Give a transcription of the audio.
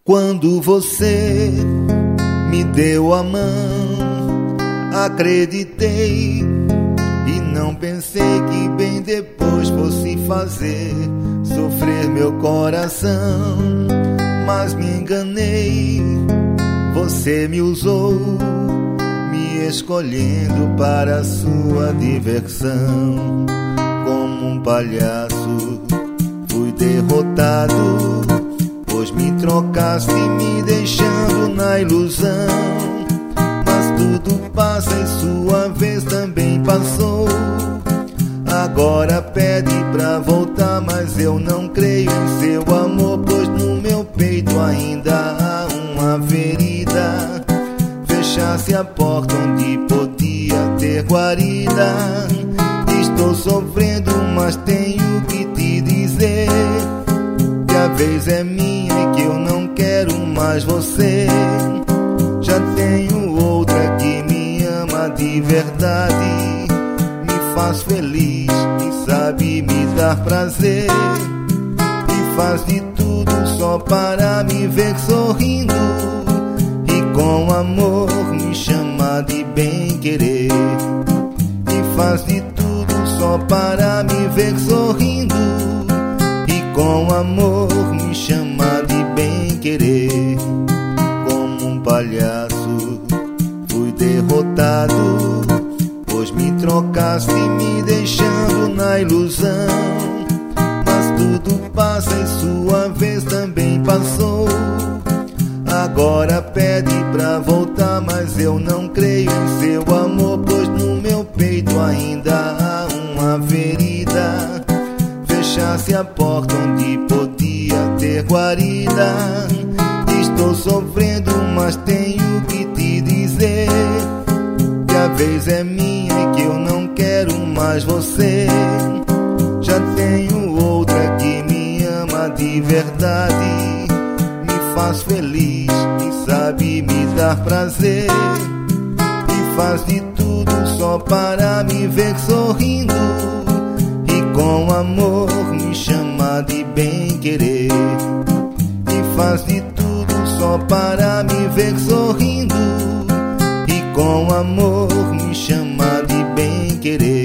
Quando você me deu a mão, acreditei e não pensei que bem depois fosse fazer sofrer meu coração. Mas me enganei, você me usou, me escolhendo para sua diversão. Como um palhaço fui derrotado, pois me trocaste me deixando na ilusão. Mas tudo passa e sua vez também passou. Agora pede pra voltar, mas eu não creio em seu amor, pois no meu peito ainda há uma ferida. Fechasse a porta onde podia ter guarida. Estou sofrendo, mas tenho que te dizer que a vez é minha e que eu não quero mais você. Já tenho outra que me ama de verdade, me faz feliz e sabe me dar prazer, e faz de tudo só para me ver sorrindo, e com amor me chama de bem-querer. E faz de tudo só para me ver sorrindo, e com amor me chama de bem-querer. Como um palhaço fui derrotado, pois me trocaste me deixando na ilusão. Mas tudo passa e sua vez também passou. Agora pede pra voltar, mas eu não creio em seu amor, pois no meu peito ainda há uma ferida. Fechasse a porta onde podia ter guarida. Estou sofrendo, mas tenho que te dizer que a vez é minha e que eu não quero mais você. Já tenho outra que me ama de verdade, me faz feliz e sabe me dar prazer, e faz de tudo só para me ver sorrindo, e com amor me chama de bem-querer. E faz de tudo só para me ver sorrindo, e com amor me chama de bem-querer.